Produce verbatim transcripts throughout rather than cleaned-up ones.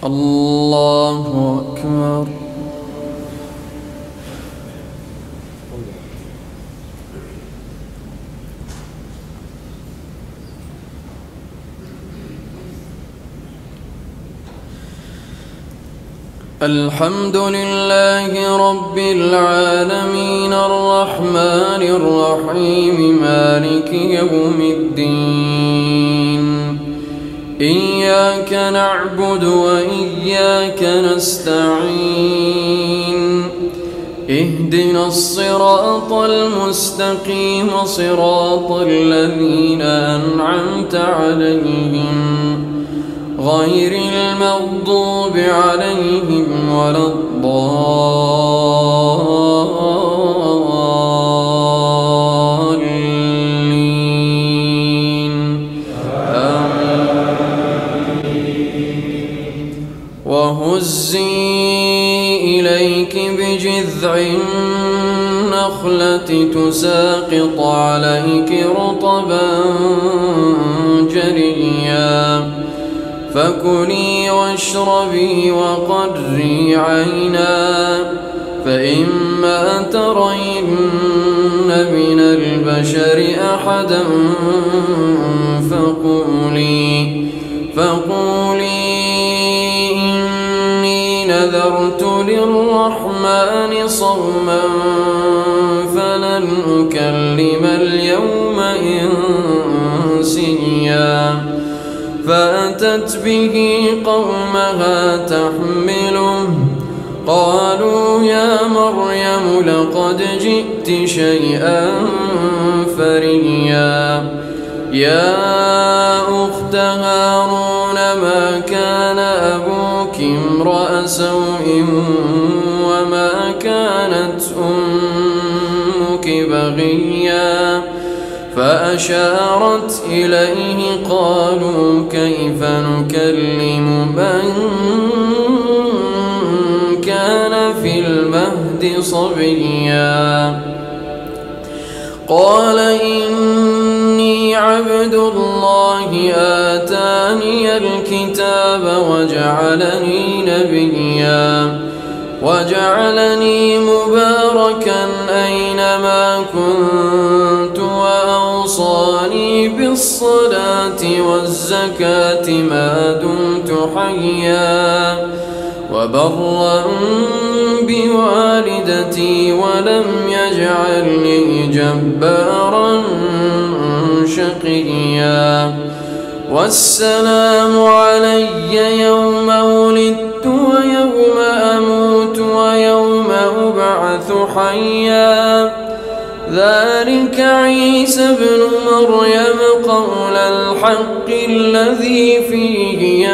الله أكبر. الحمد لله رب العالمين الرحمن الرحيم مالك يوم الدين. إياك نعبد وإياك نستعين. اهدنا الصراط المستقيم صراط الذين أنعمت عليهم غير المغضوب عليهم ولا الضالين. آمين. وهزي إليك بجذع النخلة تساقط عليك رطبا جنيا فكلي واشربي وقري عينا فإما ترين من البشر أحدا فقولي فقولي إني نذرت للرحمن صوما فلن أكلم اليوم إنسيا. فأتت به قومها تحمله قالوا يا مريم لقد جئت شيئا فريا. يا أخت هارون ما كان أبوك امرأ سوء وما كانت أمك بغيا. فأشارت إليه قالوا كيف نكلم من كان في المهد صبيا. قال إني عبد الله آتاني الكتاب وجعلني نبيا وجعلني مباركا أينما كنت وأوصاني بالصلاة والزكاة ما دمت حيا وبرا بوالدتي ولم يجعلني جبارا شقيا. والسلام علي يوم ولدت ويوم أموت ويوم أبعث حيا. ذلك عيسى ابن مريم قول الحق الذي فيه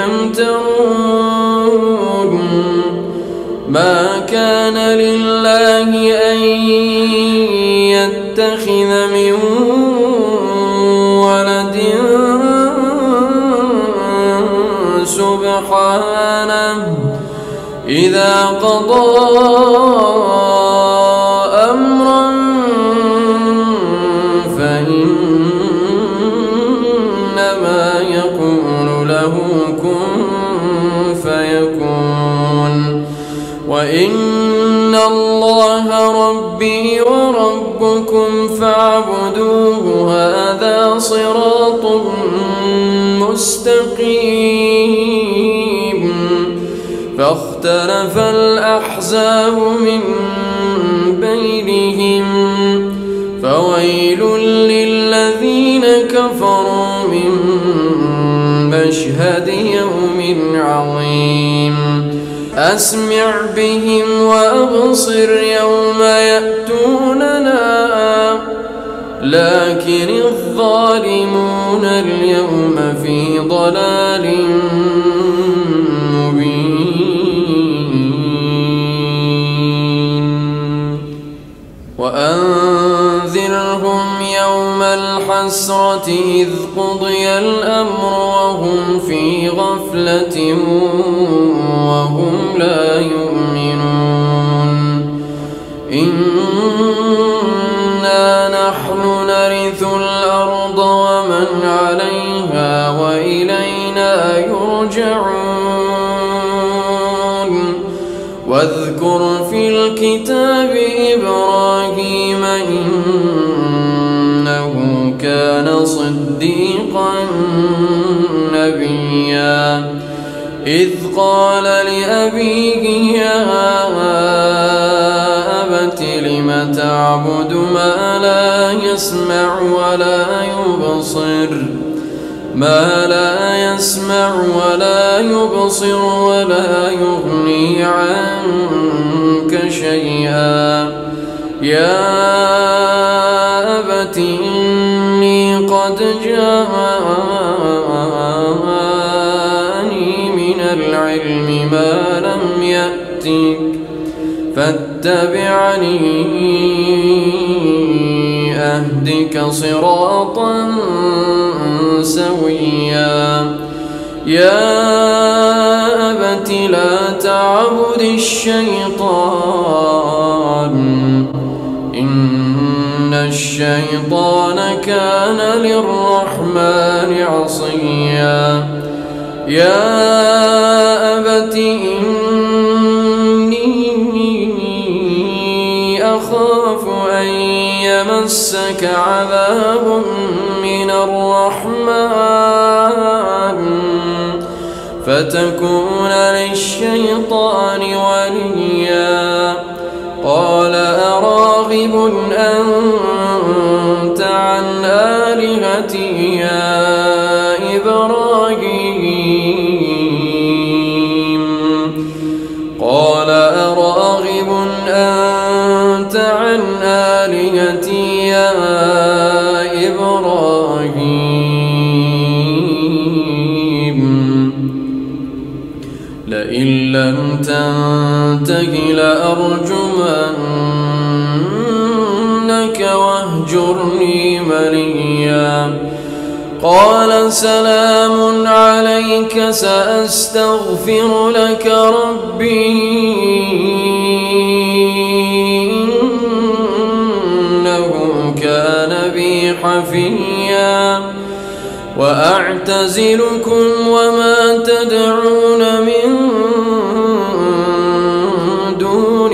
يمترون. ما كان لله أن يتخذ من ولد سبحانه إذا قضى أمرا فإنما يقول له كن فيكون. وإن الله ربي وربكم فاعبدوه هذا صراط مستقيم. فاختلف الأحزاب من بينهم فويل للذين كفروا من مشهد يوم عظيم. أسمع بهم وأبصر يوم يأتوننا لكن الظالمون اليوم في ضلال مبين. وأنذرهم يوم الحسرة إذ قضي الأمر وهم في غفلة وهم لا يؤمنون. إنا نحن نرث الأرض ومن عليها وإلينا يرجعون. واذكر في الكتاب إبراهيم إنه كان صديقا نبيا إذ قال لأبيه يا أبت لم تعبد ما لا يسمع ولا يبصر ما لا يسمع ولا يبصر ولا يغني عنك شيئا يا أبت إني قد جاءني من العلم ما لم يأتك فاتبعني أهدك صراطا سويا يا أبت لا تعبد الشيطان إن الشيطان كان للرحمن عصيا يا أبت إني أخاف أن يمسك عذاب من الرحمن فتكون للشيطان وليا قال أراغب أنت عن آلهتي يا إبراهيم قال أراغب أنت عن آلهتي يا إبراهيم لئن لم تنته لأرجمنك واهجرني مليا قال سلام عليك سأستغفر لك ربي إنه كان بي حفيا وأعتزلكم وما تدعون من دون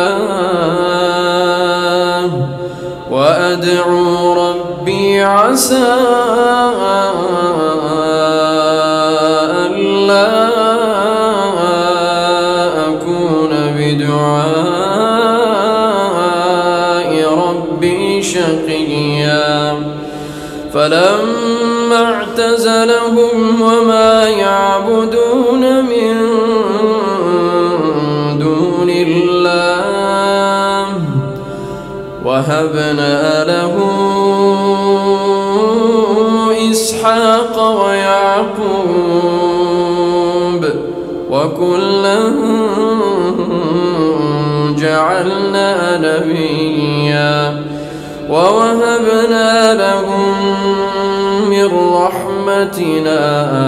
الله وأدعو ربي عسى ألا أكون بدعاء ربي شقيا فلما اعتزلهم وما يعبدون من دون الله وهبنا له إسحاق ويعقوب وكلا جعلنا نبيا ووهبنا لهم من رحمتنا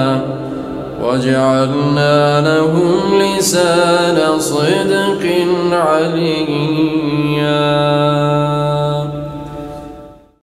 وجعلنا لهم لسان صدق عليا.